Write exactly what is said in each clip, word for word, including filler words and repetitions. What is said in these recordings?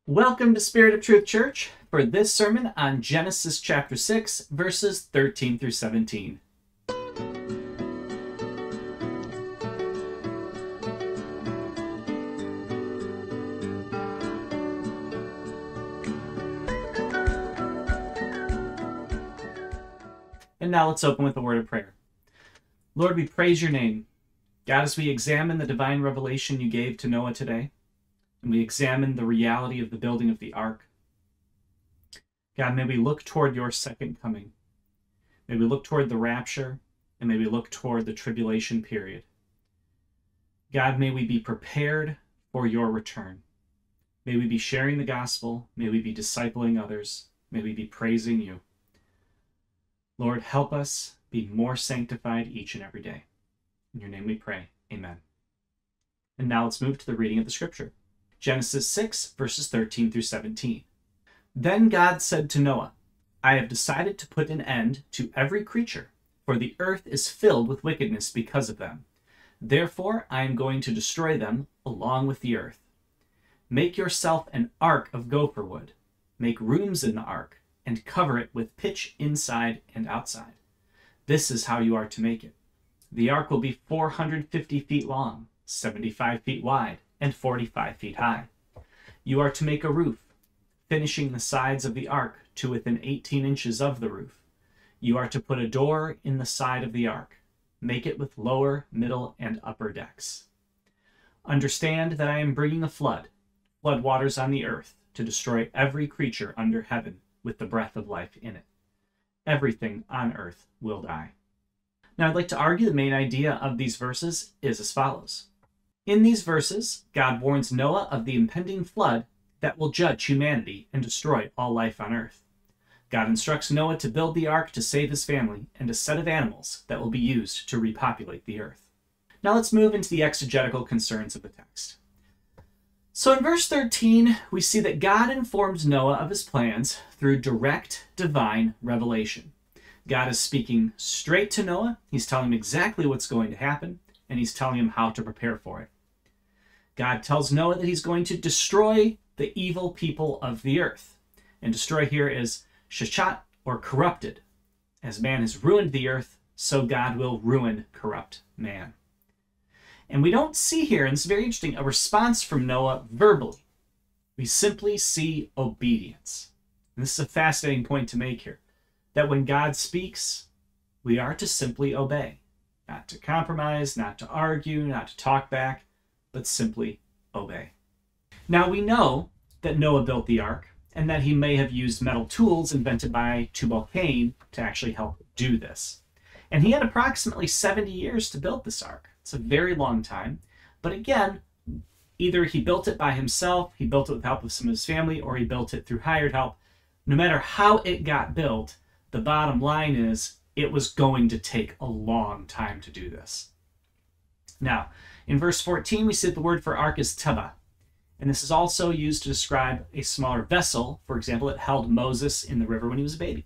Welcome to Spirit of Truth Church for this sermon on Genesis chapter six, verses thirteen through seventeen. And now let's open with a word of prayer. Lord, we praise your name. God, as we examine the divine revelation you gave to Noah today, and we examine the reality of the building of the ark, God, may we look toward your second coming. May we look toward the rapture, and may we look toward the tribulation period. God, may we be prepared for your return. May we be sharing the gospel. May we be discipling others. May we be praising you. Lord, help us be more sanctified each and every day. In your name we pray. Amen. And now let's move to the reading of the scripture. Genesis six, verses thirteen through seventeen. Then God said to Noah, I have decided to put an end to every creature, for the earth is filled with wickedness because of them. Therefore I am going to destroy them along with the earth. Make yourself an ark of gopher wood. Make rooms in the ark, and cover it with pitch inside and outside. This is how you are to make it. The ark will be four hundred fifty feet long, seventy-five feet wide, and forty-five feet high. You are to make a roof, finishing the sides of the ark to within eighteen inches of the roof. You are to put a door in the side of the ark. Make it with lower, middle, and upper decks. Understand that I am bringing a flood, flood waters on the earth, to destroy every creature under heaven with the breath of life in it. Everything on earth will die. Now, I'd like to argue the main idea of these verses is as follows. In these verses, God warns Noah of the impending flood that will judge humanity and destroy all life on earth. God instructs Noah to build the ark to save his family and a set of animals that will be used to repopulate the earth. Now let's move into the exegetical concerns of the text. So in verse thirteen, we see that God informs Noah of his plans through direct divine revelation. God is speaking straight to Noah. He's telling him exactly what's going to happen, and he's telling him how to prepare for it. God tells Noah that he's going to destroy the evil people of the earth. And destroy here is shachat, or corrupted. As man has ruined the earth, so God will ruin corrupt man. And we don't see here, and it's very interesting, a response from Noah verbally. We simply see obedience. And this is a fascinating point to make here, that when God speaks, we are to simply obey. Not to compromise, not to argue, not to talk back, but simply obey. Now we know that Noah built the ark, and that he may have used metal tools invented by Tubal-Cain to actually help do this. And he had approximately seventy years to build this ark. It's a very long time. But again, either he built it by himself, he built it with the help of some of his family, or he built it through hired help. No matter how it got built, the bottom line is it was going to take a long time to do this. Now, in verse fourteen, we see that the word for ark is teba. And this is also used to describe a smaller vessel, for example, that held Moses in the river when he was a baby.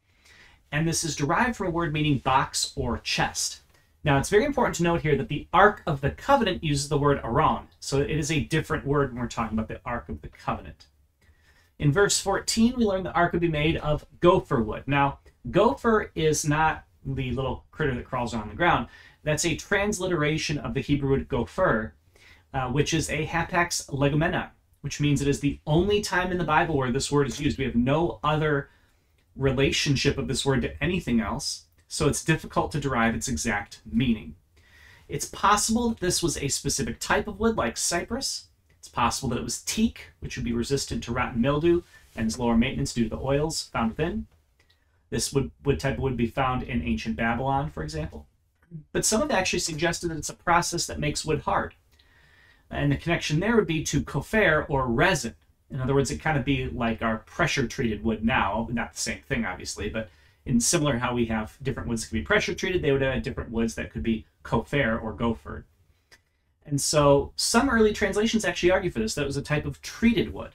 And this is derived from a word meaning box or chest. Now, it's very important to note here that the Ark of the Covenant uses the word Aron, so it is a different word when we're talking about the Ark of the Covenant. In verse fourteen, we learn the ark would be made of gopher wood. Now, gopher is not the little critter that crawls on the ground. That's a transliteration of the Hebrew word gopher, uh, which is a hapax legomena, which means it is the only time in the Bible where this word is used. We have no other relationship of this word to anything else, so it's difficult to derive its exact meaning. It's possible that this was a specific type of wood, like cypress. It's possible that it was teak, which would be resistant to rot and mildew and is lower maintenance due to the oils found within. This wood, wood type would be found in ancient Babylon, for example. But some have actually suggested that it's a process that makes wood hard. And the connection there would be to kofer, or resin. In other words, it kind of be like our pressure-treated wood now. Not the same thing, obviously, but in similar how we have different woods that could be pressure-treated, they would have different woods that could be kofer or gopher. And so some early translations actually argue for this, that it was a type of treated wood.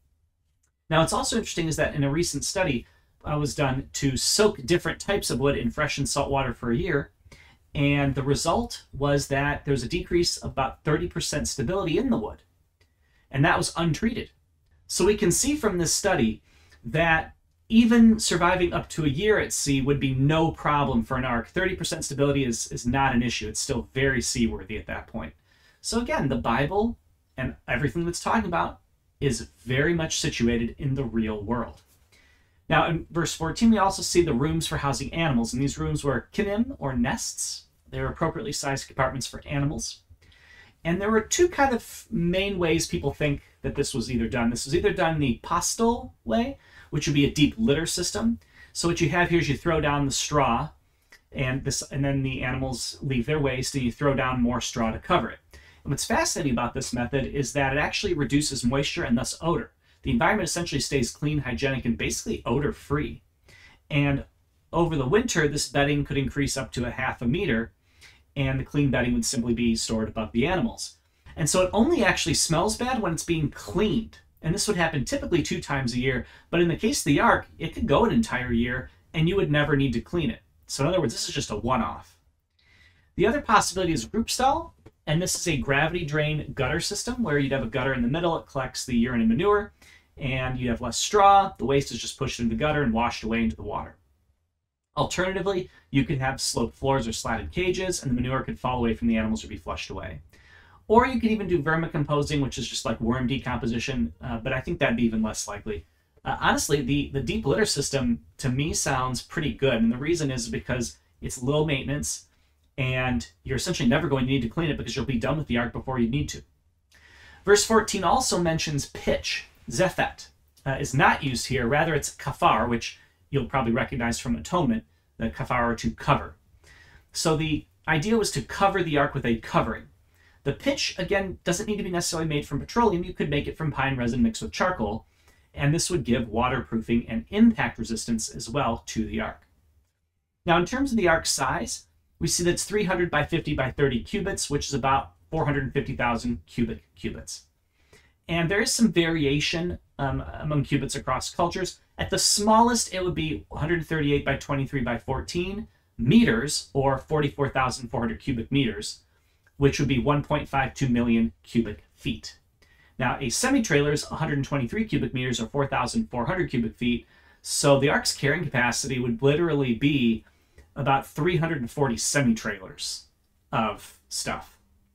Now, what's also interesting is that in a recent study uh, was done to soak different types of wood in fresh and salt water for a year, and the result was that there was a decrease of about thirty percent stability in the wood. And that was untreated. So we can see from this study that even surviving up to a year at sea would be no problem for an ark. thirty percent stability is, is not an issue. It's still very seaworthy at that point. So again, the Bible and everything that's talking about is very much situated in the real world. Now, in verse fourteen, we also see the rooms for housing animals, and these rooms were kinim, or nests. They were appropriately sized compartments for animals. And there were two kind of main ways people think that this was either done. This was either done the postal way, which would be a deep litter system. So what you have here is you throw down the straw, and this, and then the animals leave their waste, and you throw down more straw to cover it. And what's fascinating about this method is that it actually reduces moisture and thus odor. The environment essentially stays clean, hygienic, and basically odor-free. And over the winter, this bedding could increase up to a half a meter, and the clean bedding would simply be stored above the animals. And so it only actually smells bad when it's being cleaned. And this would happen typically two times a year, but in the case of the ark, it could go an entire year, and you would never need to clean it. So in other words, this is just a one-off. The other possibility is group stall, and this is a gravity drain gutter system where you'd have a gutter in the middle, it collects the urine and manure, and you have less straw, the waste is just pushed into the gutter and washed away into the water. Alternatively, you could have sloped floors or slatted cages, and the manure could fall away from the animals or be flushed away. Or you could even do vermicomposing, which is just like worm decomposition, uh, but I think that'd be even less likely. Uh, honestly, the, the deep litter system, to me, sounds pretty good, and the reason is because it's low maintenance, and you're essentially never going to need to clean it because you'll be done with the ark before you need to. Verse fourteen also mentions pitch. Zephet uh, is not used here. Rather, it's kafar, which you'll probably recognize from atonement, the kafar, to cover. So the idea was to cover the ark with a covering. The pitch, again, doesn't need to be necessarily made from petroleum. You could make it from pine resin mixed with charcoal, and this would give waterproofing and impact resistance as well to the ark. Now, in terms of the ark's size, we see that it's three hundred by fifty by thirty cubits, which is about four hundred fifty thousand cubic cubits. And there is some variation um, among cubits across cultures. At the smallest, it would be one hundred thirty-eight by twenty-three by fourteen meters, or forty-four thousand four hundred cubic meters, which would be one point five two million cubic feet. Now, a semi-trailer is one hundred twenty-three cubic meters, or four thousand four hundred cubic feet, so the ark's carrying capacity would literally be about three hundred forty semi-trailers of stuff.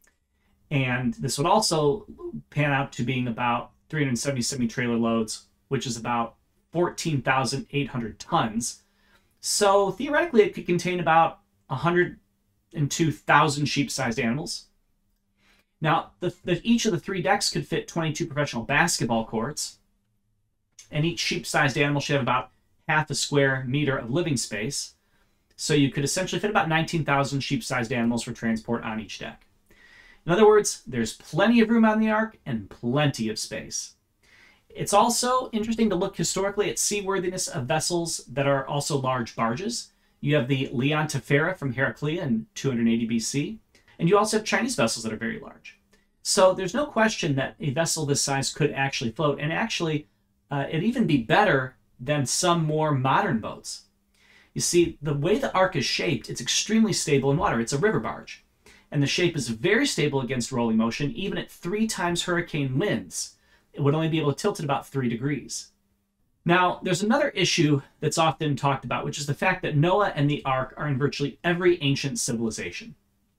And this would also pan out to being about three hundred seventy semi-trailer loads, which is about fourteen thousand eight hundred tons. So theoretically, it could contain about one hundred two thousand sheep-sized animals. Now, the, the, each of the three decks could fit twenty-two professional basketball courts, and each sheep-sized animal should have about half a square meter of living space. So you could essentially fit about nineteen thousand sheep-sized animals for transport on each deck. In other words, there's plenty of room on the ark and plenty of space. It's also interesting to look historically at seaworthiness of vessels that are also large barges. You have the Leontifera from Heraclea in two hundred eighty B C, and you also have Chinese vessels that are very large. So there's no question that a vessel this size could actually float, and actually uh, it'd even be better than some more modern boats. You see, the way the ark is shaped, it's extremely stable in water. It's a river barge. And the shape is very stable against rolling motion, even at three times hurricane winds. It would only be able to tilt at about three degrees. Now, there's another issue that's often talked about, which is the fact that Noah and the ark are in virtually every ancient civilization.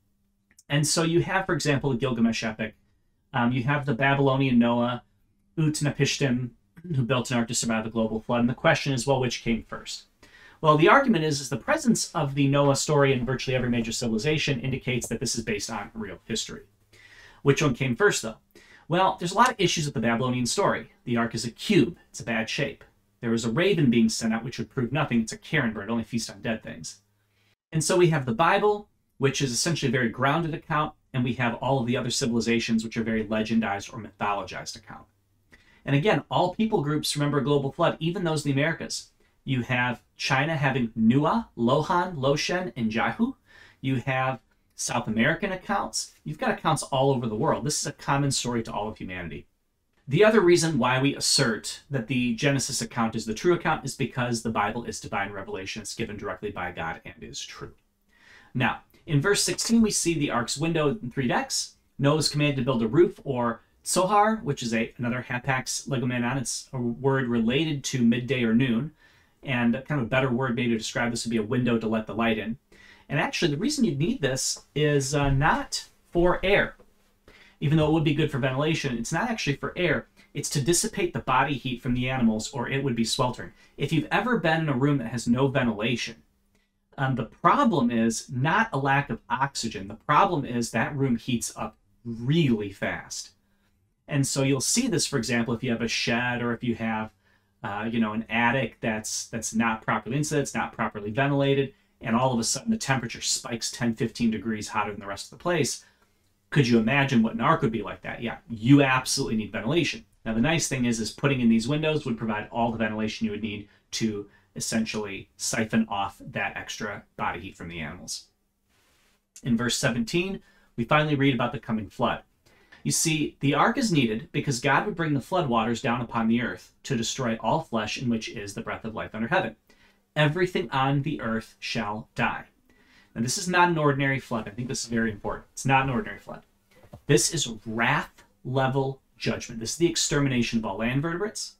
And so you have, for example, the Gilgamesh epic. Um, you have the Babylonian Noah, Utnapishtim, who built an ark to survive the global flood. And the question is, well, which came first? Well, the argument is, is the presence of the Noah story in virtually every major civilization indicates that this is based on real history. Which one came first, though? Well, there's a lot of issues with the Babylonian story. The ark is a cube. It's a bad shape. There was a raven being sent out, which would prove nothing. It's a carrion bird, only feast on dead things. And so we have the Bible, which is essentially a very grounded account, and we have all of the other civilizations, which are very legendized or mythologized account. And again, all people groups remember a global flood, even those in the Americas. You have China having Nua, Lohan, Loshen, and Jahu. You have South American accounts. You've got accounts all over the world. This is a common story to all of humanity. The other reason why we assert that the Genesis account is the true account is because the Bible is divine revelation. It's given directly by God and is true. Now, in verse sixteen, we see the ark's window and three decks. Noah is commanded to build a roof or Sohar, which is a another hapax legomenon, it's a word related to midday or noon, and kind of a better word maybe to describe this would be a window to let the light in. And actually, the reason you need this is uh, not for air. Even though it would be good for ventilation, it's not actually for air. It's to dissipate the body heat from the animals, or it would be sweltering. If you've ever been in a room that has no ventilation, um, the problem is not a lack of oxygen. The problem is that room heats up really fast. And so you'll see this, for example, if you have a shed or if you have, uh, you know, an attic that's that's not properly insulated, it's not properly ventilated, and all of a sudden the temperature spikes ten, fifteen degrees hotter than the rest of the place. Could you imagine what an ark would be like that? Yeah, you absolutely need ventilation. Now, the nice thing is, is putting in these windows would provide all the ventilation you would need to essentially siphon off that extra body heat from the animals. In verse seventeen, we finally read about the coming flood. You see, the ark is needed because God would bring the flood waters down upon the earth to destroy all flesh in which is the breath of life under heaven. Everything on the earth shall die. Now, this is not an ordinary flood. I think this is very important. It's not an ordinary flood. This is wrath-level judgment. This is the extermination of all land vertebrates.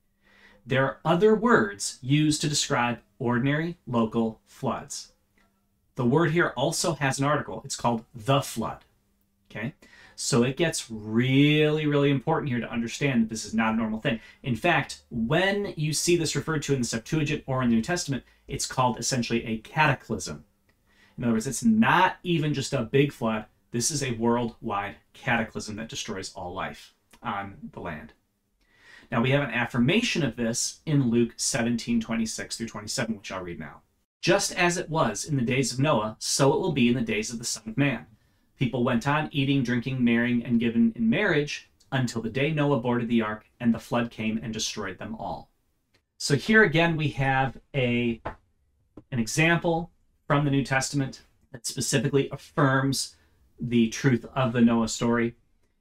There are other words used to describe ordinary local floods. The word here also has an article. It's called the flood. Okay? So it gets really, really important here to understand that this is not a normal thing. In fact, when you see this referred to in the Septuagint or in the New Testament, it's called essentially a cataclysm. In other words, it's not even just a big flood. This is a worldwide cataclysm that destroys all life on the land. Now, we have an affirmation of this in Luke seventeen, twenty-six through twenty-seven, which I'll read now. Just as it was in the days of Noah, so it will be in the days of the Son of Man. People went on eating, drinking, marrying, and given in marriage until the day Noah boarded the ark and the flood came and destroyed them all. So here again we have a, an example from the New Testament that specifically affirms the truth of the Noah story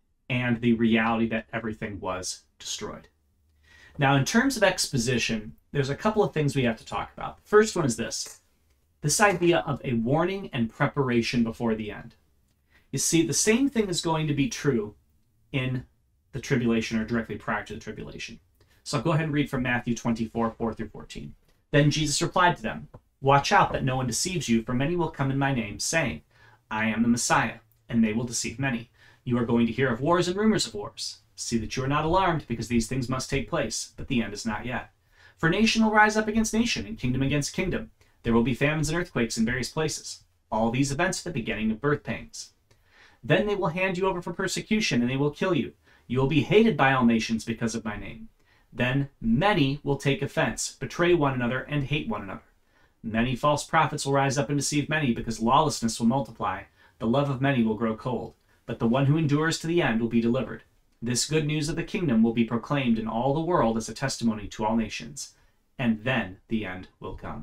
and the reality that everything was destroyed. Now, in terms of exposition, there's a couple of things we have to talk about. The first one is this, this idea of a warning and preparation before the end. You see, the same thing is going to be true in the tribulation or directly prior to the tribulation. So I'll go ahead and read from Matthew twenty-four, four through fourteen. Then Jesus replied to them, "Watch out that no one deceives you, for many will come in my name, saying, 'I am the Messiah,' and they will deceive many. You are going to hear of wars and rumors of wars. See that you are not alarmed, because these things must take place, but the end is not yet. For nation will rise up against nation, and kingdom against kingdom. There will be famines and earthquakes in various places. All these events are the beginning of birth pangs. Then they will hand you over for persecution, and they will kill you. You will be hated by all nations because of my name. Then many will take offense, betray one another, and hate one another. Many false prophets will rise up and deceive many, because lawlessness will multiply. The love of many will grow cold, but the one who endures to the end will be delivered. This good news of the kingdom will be proclaimed in all the world as a testimony to all nations, and then the end will come."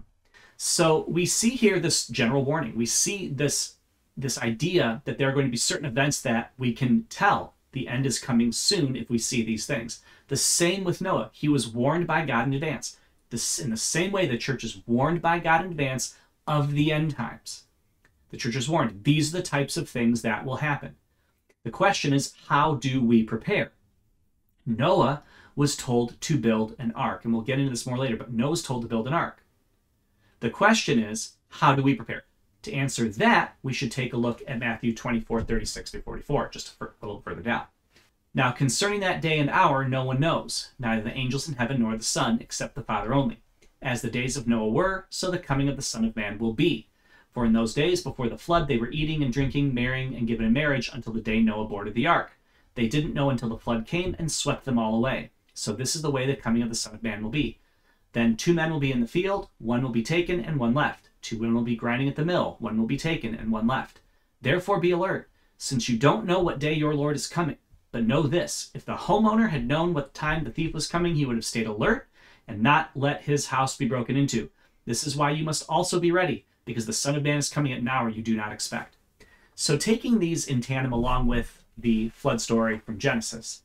So we see here this general warning. We see this this idea that there are going to be certain events that we can tell the end is coming soon if we see these things. The same with Noah. He was warned by God in advance. This, in the same way the church is warned by God in advance of the end times. The church is warned. These are the types of things that will happen. The question is, how do we prepare? Noah was told to build an ark, and we'll get into this more later, but Noah was told to build an ark. The question is, how do we prepare? To answer that, we should take a look at Matthew twenty-four, thirty-six through forty-four, just a little further down. Now, concerning that day and hour, no one knows, neither the angels in heaven nor the Son, except the Father only. As the days of Noah were, so the coming of the Son of Man will be. For in those days before the flood, they were eating and drinking, marrying, and given in marriage until the day Noah boarded the ark. They didn't know until the flood came and swept them all away. So this is the way the coming of the Son of Man will be. Then two men will be in the field, one will be taken and one left. Two women will be grinding at the mill, one will be taken and one left. Therefore be alert, since you don't know what day your Lord is coming. But know this, if the homeowner had known what time the thief was coming, he would have stayed alert and not let his house be broken into. This is why you must also be ready, because the Son of Man is coming at an hour you do not expect. So taking these in tandem along with the flood story from Genesis,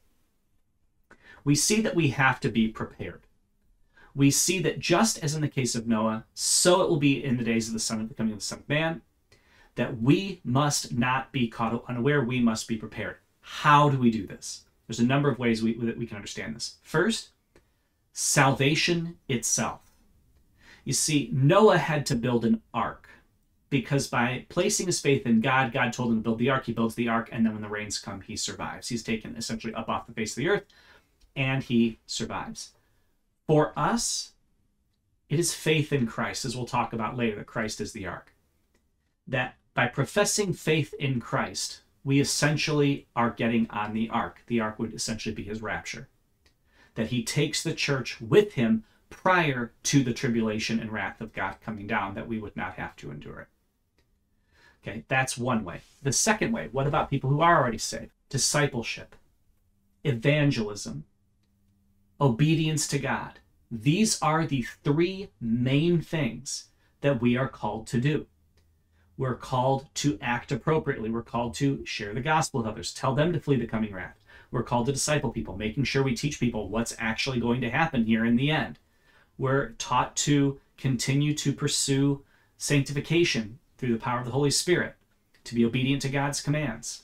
we see that we have to be prepared. We see that just as in the case of Noah, so it will be in the days of the Son of the coming of the Son of Man, that we must not be caught unaware, we must be prepared. How do we do this? There's a number of ways we, that we can understand this. First, salvation itself. You see, Noah had to build an ark because by placing his faith in God, God told him to build the ark. He builds the ark, and then when the rains come, he survives. He's taken essentially up off the face of the earth, and he survives. For us, it is faith in Christ, as we'll talk about later, that Christ is the ark. That by professing faith in Christ, we essentially are getting on the ark. The ark would essentially be his rapture. That he takes the church with him prior to the tribulation and wrath of God coming down, that we would not have to endure it. Okay, that's one way. The second way, what about people who are already saved? Discipleship, evangelism, obedience to God. These are the three main things that we are called to do. We're called to act appropriately. We're called to share the gospel with others, tell them to flee the coming wrath. We're called to disciple people, making sure we teach people what's actually going to happen here in the end. We're taught to continue to pursue sanctification through the power of the Holy Spirit, to be obedient to God's commands.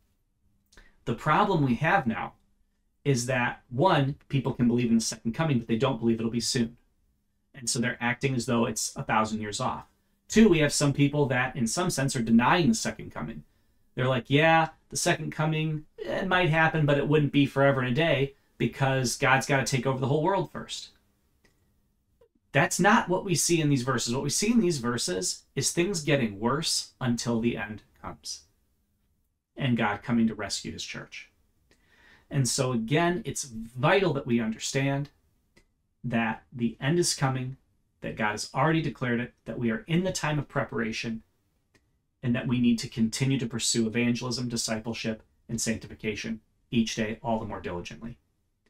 The problem we have now is that, one, people can believe in the second coming, but they don't believe it'll be soon. And so they're acting as though it's a thousand years off. Two, we have some people that, in some sense, are denying the second coming. They're like, yeah, the second coming, it might happen, but it wouldn't be forever and a day because God's got to take over the whole world first. That's not what we see in these verses. What we see in these verses is things getting worse until the end comes and God coming to rescue his church. And so again, it's vital that we understand that the end is coming, that God has already declared it, that we are in the time of preparation, and that we need to continue to pursue evangelism, discipleship, and sanctification each day, all the more diligently.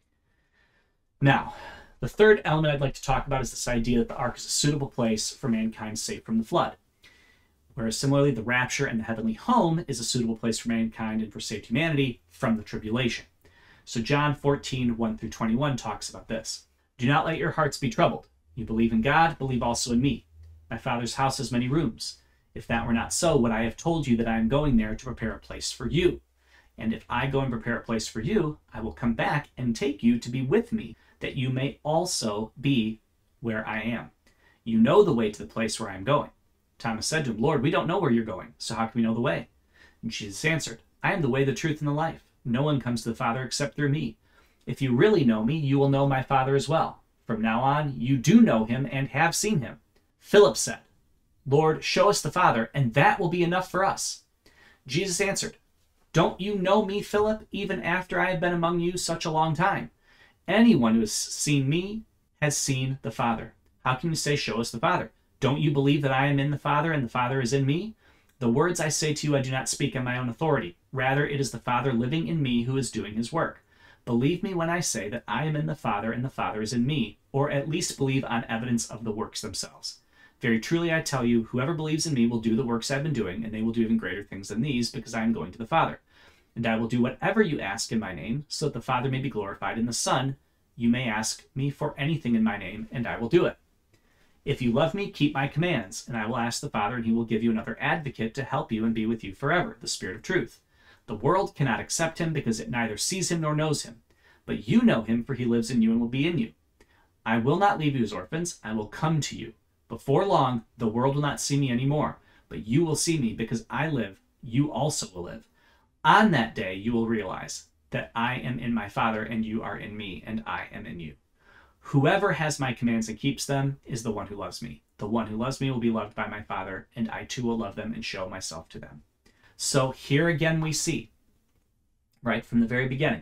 Now, the third element I'd like to talk about is this idea that the ark is a suitable place for mankind saved from the flood. Whereas similarly, the rapture and the heavenly home is a suitable place for mankind and for saved humanity from the tribulation. So John fourteen, one through twenty-one talks about this. Do not let your hearts be troubled. You believe in God, believe also in me. My Father's house has many rooms. If that were not so, would I have told you that I am going there to prepare a place for you? And if I go and prepare a place for you, I will come back and take you to be with me, that you may also be where I am. You know the way to the place where I am going. Thomas said to him, Lord, we don't know where you're going, so how can we know the way? And Jesus answered, I am the way, the truth, and the life. No one comes to the Father except through me. If you really know me, you will know my Father as well. From now on, you do know him and have seen him. Philip said, Lord, show us the Father, and that will be enough for us. Jesus answered, Don't you know me, Philip, even after I have been among you such a long time? Anyone who has seen me has seen the Father. How can you say, show us the Father? Don't you believe that I am in the Father and the Father is in me? The words I say to you I do not speak on my own authority. Rather, it is the Father living in me who is doing his work. Believe me when I say that I am in the Father and the Father is in me, or at least believe on evidence of the works themselves. Very truly I tell you, whoever believes in me will do the works I've been doing, and they will do even greater things than these, because I am going to the Father. And I will do whatever you ask in my name, so that the Father may be glorified in the Son. You may ask me for anything in my name, and I will do it. If you love me, keep my commands, and I will ask the Father, and he will give you another advocate to help you and be with you forever, the Spirit of truth. The world cannot accept him because it neither sees him nor knows him. But you know him, for he lives in you and will be in you. I will not leave you as orphans. I will come to you. Before long, the world will not see me anymore, but you will see me because I live. You also will live. On that day, you will realize that I am in my Father and you are in me and I am in you. Whoever has my commands and keeps them is the one who loves me. The one who loves me will be loved by my Father, and I too will love them and show myself to them. So here again we see, right from the very beginning,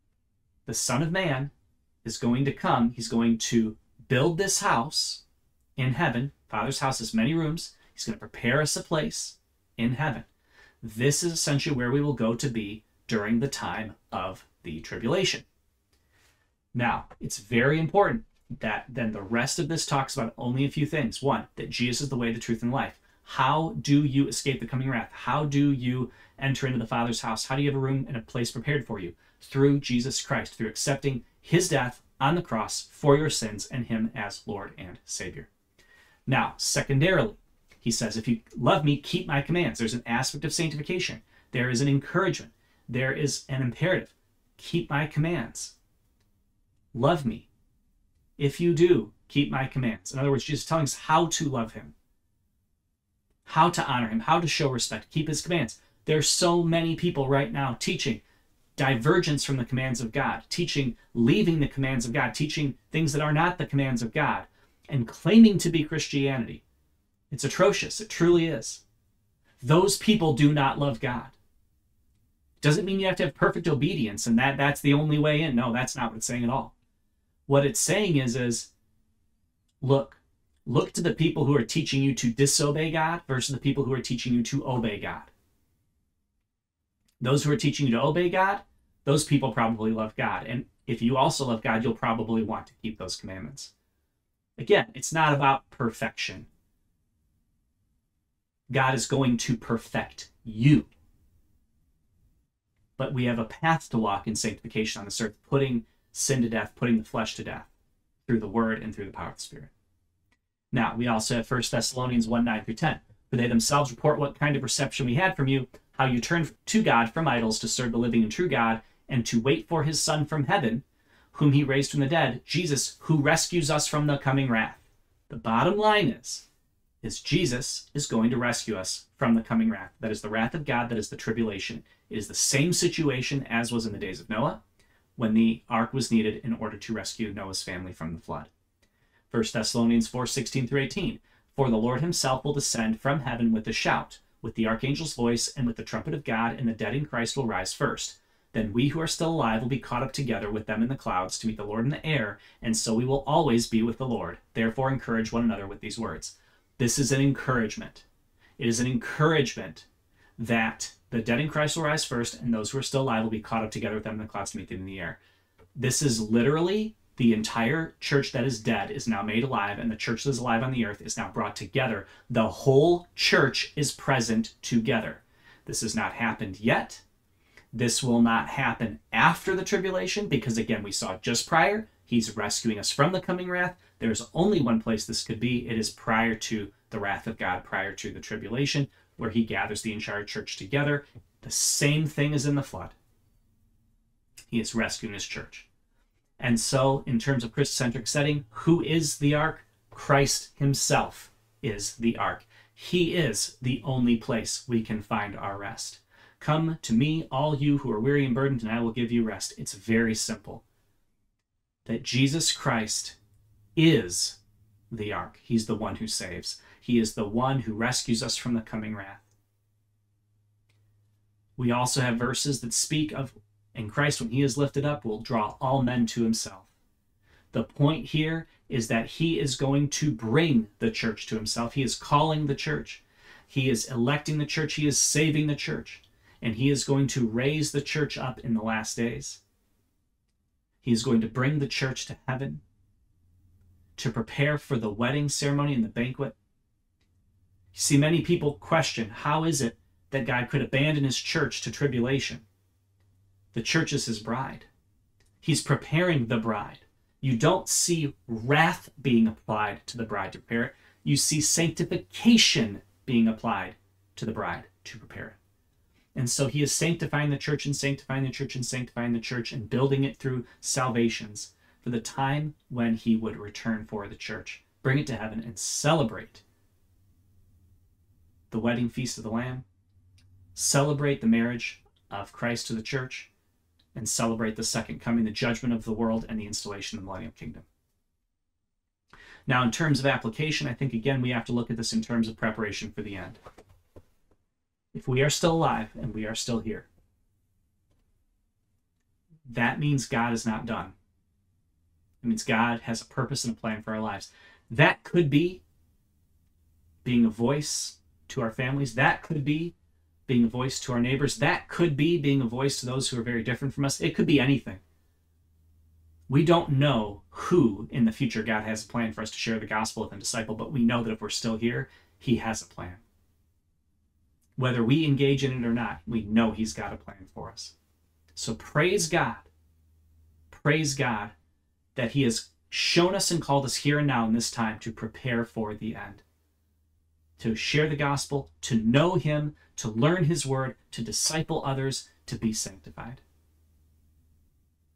the Son of Man is going to come. He's going to build this house in heaven. Father's house has many rooms. He's going to prepare us a place in heaven. This is essentially where we will go to be during the time of the tribulation. Now, it's very important that then the rest of this talks about only a few things. One, that Jesus is the way, the truth, and life. How do you escape the coming wrath? How do you enter into the Father's house? How do you have a room and a place prepared for you? Through Jesus Christ, through accepting his death on the cross for your sins and him as Lord and Savior. Now, secondarily, he says, if you love me, keep my commands. There's an aspect of sanctification. There is an encouragement. There is an imperative. keep my commands. Love me. If you do, keep my commands. In other words, Jesus is telling us how to love him, how to honor him, how to show respect, keep his commands. There's so many people right now teaching divergence from the commands of God, teaching leaving the commands of God, teaching things that are not the commands of God, and claiming to be Christianity. It's atrocious. It truly is. Those people do not love God. Doesn't mean you have to have perfect obedience and that that's the only way in. No, that's not what it's saying at all. What it's saying is, is look, look to the people who are teaching you to disobey God versus the people who are teaching you to obey God. Those who are teaching you to obey God, those people probably love God. And if you also love God, you'll probably want to keep those commandments. Again, it's not about perfection. God is going to perfect you. But we have a path to walk in sanctification on this earth, putting sin to death, putting the flesh to death through the word and through the power of the Spirit. Now, we also have First Thessalonians one, nine through ten. For they themselves report what kind of reception we had from you, how you turned to God from idols to serve the living and true God, and to wait for his Son from heaven, whom he raised from the dead, Jesus, who rescues us from the coming wrath. The bottom line is, is Jesus is going to rescue us from the coming wrath. That is the wrath of God, that is the tribulation. It is the same situation as was in the days of Noah, when the ark was needed in order to rescue Noah's family from the flood. First Thessalonians four, sixteen through eighteen. For the Lord himself will descend from heaven with a shout, with the archangel's voice, and with the trumpet of God, and the dead in Christ will rise first. Then we who are still alive will be caught up together with them in the clouds to meet the Lord in the air, and so we will always be with the Lord. Therefore encourage one another with these words. This is an encouragement. It is an encouragement that the dead in Christ will rise first, and those who are still alive will be caught up together with them in the clouds to meet them in the air. This is literally the entire church that is dead is now made alive, and the church that is alive on the earth is now brought together. The whole church is present together. This has not happened yet. This will not happen after the tribulation, because again, we saw just prior, he's rescuing us from the coming wrath. There's only one place this could be. It is prior to the wrath of God, prior to the tribulation, where he gathers the entire church together. The same thing as in the flood. He is rescuing his church. And so, in terms of Christocentric setting, who is the ark? Christ himself is the ark. He is the only place we can find our rest. Come to me, all you who are weary and burdened, and I will give you rest. It's very simple. That Jesus Christ is the ark. He's the one who saves. He is the one who rescues us from the coming wrath. We also have verses that speak of, and Christ, when he is lifted up, will draw all men to himself. The point here is that he is going to bring the church to himself. He is calling the church. He is electing the church. He is saving the church. And he is going to raise the church up in the last days. He is going to bring the church to heaven to prepare for the wedding ceremony and the banquet. You see, many people question, how is it that God could abandon his church to tribulation? The church is his bride. He's preparing the bride. You don't see wrath being applied to the bride to prepare it. You see sanctification being applied to the bride to prepare it. And so he is sanctifying the church and sanctifying the church and sanctifying the church and building it through salvations for the time when he would return for the church, bring it to heaven, and celebrate the wedding feast of the Lamb, celebrate the marriage of Christ to the church, and celebrate the second coming, the judgment of the world, and the installation of the millennial kingdom. Now, in terms of application, I think, again, we have to look at this in terms of preparation for the end. If we are still alive and we are still here, that means God is not done. It means God has a purpose and a plan for our lives. That could be being a voice to our families. That could be being a voice to our neighbors. That could be being a voice to those who are very different from us. It could be anything. We don't know who in the future God has a plan for us to share the gospel with and disciple, but we know that if we're still here, he has a plan. Whether we engage in it or not, we know he's got a plan for us. So praise God. Praise God that he has shown us and called us here and now in this time to prepare for the end. To share the gospel, to know him, to learn his word, to disciple others, to be sanctified.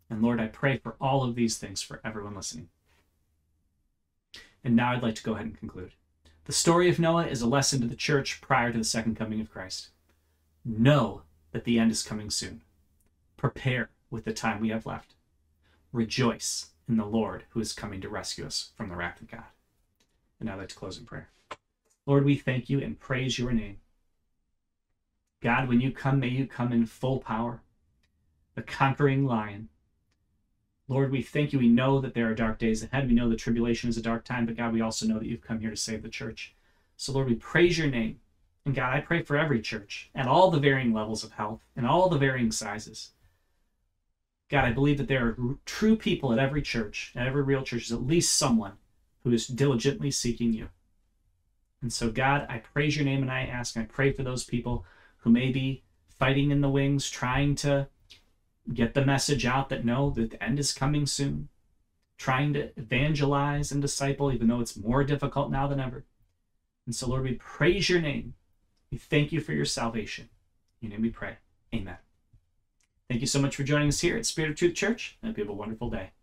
And Lord, I pray for all of these things for everyone listening. And now I'd like to go ahead and conclude. The story of Noah is a lesson to the church prior to the second coming of Christ. Know that the end is coming soon. Prepare with the time we have left. Rejoice in the Lord who is coming to rescue us from the wrath of God. And now I'd like to close in prayer. Lord, we thank you and praise your name. God, when you come, may you come in full power, the conquering lion. Lord, we thank you. We know that there are dark days ahead. We know the tribulation is a dark time, but God, we also know that you've come here to save the church. So Lord, we praise your name. And God, I pray for every church at all the varying levels of health and all the varying sizes. God, I believe that there are true people at every church, at every real church, is at least someone who is diligently seeking you. And so God, I praise your name and I ask, and I pray for those people who may be fighting in the wings, trying to get the message out that no, that the end is coming soon, trying to evangelize and disciple, even though it's more difficult now than ever. And so, Lord, we praise your name. We thank you for your salvation. In your name we pray. Amen. Thank you so much for joining us here at Spirit of Truth Church, and I hope you have a wonderful day.